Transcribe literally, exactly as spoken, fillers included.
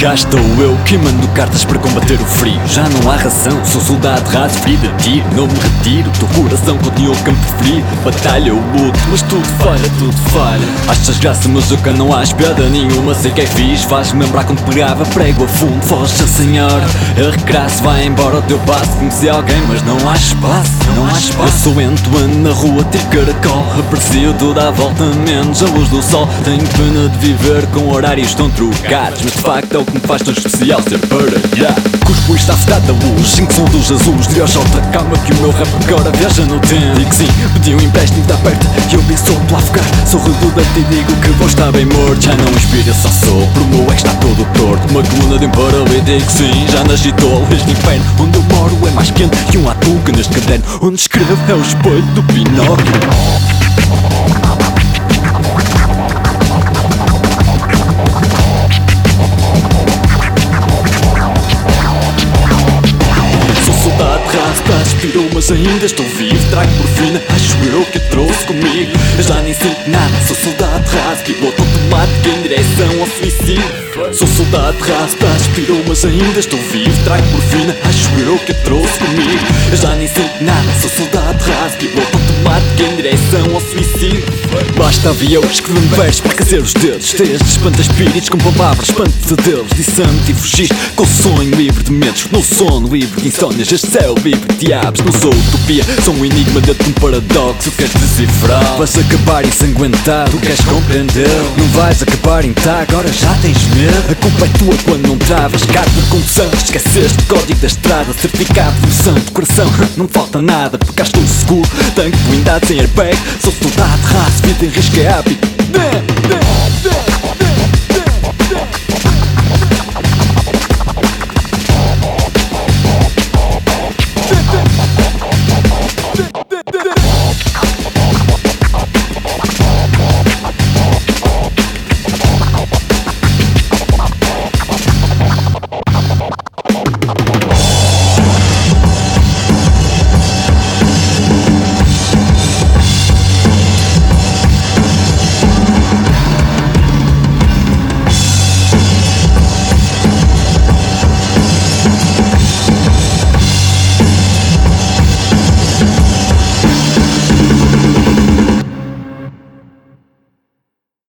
Cá estou eu que mando cartas para combater o frio. Já não há razão, sou soldado raso, ferido a tiro. Não me retiro, teu coração continua o campo frio. Batalha eu luto, mas tudo falha, tudo falha. Achas graça, mas eu cá não há piada nenhuma. Sei que é fixe, faz-me lembrar quando pegava prego a fundo. Foge, senhora, a recrasso, vai embora o teu passo. Conheci alguém, mas não há espaço, não há espaço. Eu sou ento, ando na rua, tiro caracol. Aprecio tudo à volta, menos a luz do sol. Tenho pena de viver com horários tão trocados, mas de facto é o que me faz tão especial ser para já. Cuspo está afetado da luz, cinco segundos azuis. Diria ao Jota, calma que o meu rap agora viaja no tempo. Digo sim, pedi um empréstimo da perto e eu bem solto a afogar. Sorrido de ti digo que vou estar bem morto. Já não inspiro, eu só sopro, o meu ex está todo torto. Uma coluna de um paralítico, sim, já nasci tolo. Este inferno onde eu moro é mais quente que um atum que neste caderno onde escrevo é o espelho do Pinóquio. Respirou, mas ainda estou vivo. Trago morfina, acho eu que trouxe comigo. Eu já nem sinto nada, sou soldado raso, piloto automático em direção ao suicídio. Sou soldado raso, respirou, mas ainda estou vivo. Trago morfina, acho eu que trouxe comigo. Eu já nem sinto nada, sou soldado raso, piloto automático em direção ao suicídio. Basta havia eu escrever versos para aquecer os dedos. Desde espanta-espíritos com palavras, espanto-pesadelos. Dissante e fugir com o sonho livre de medos. No sono livre de insónias, este céu livre de diabos. Não sou utopia, sou um enigma dentro de um paradoxo. Queres decifrar? Vais acabar ensanguentado, queres compreender? Não vais acabar intacto, agora já tens medo. A culpa é tua quando não travas. Carta de condução, esqueceste o código da estrada. Certificado de noção de coração, não falta nada. Porque cá estou seguro, tanque blindado sem airbag. Sou soldado raso, vida em risco é hábito.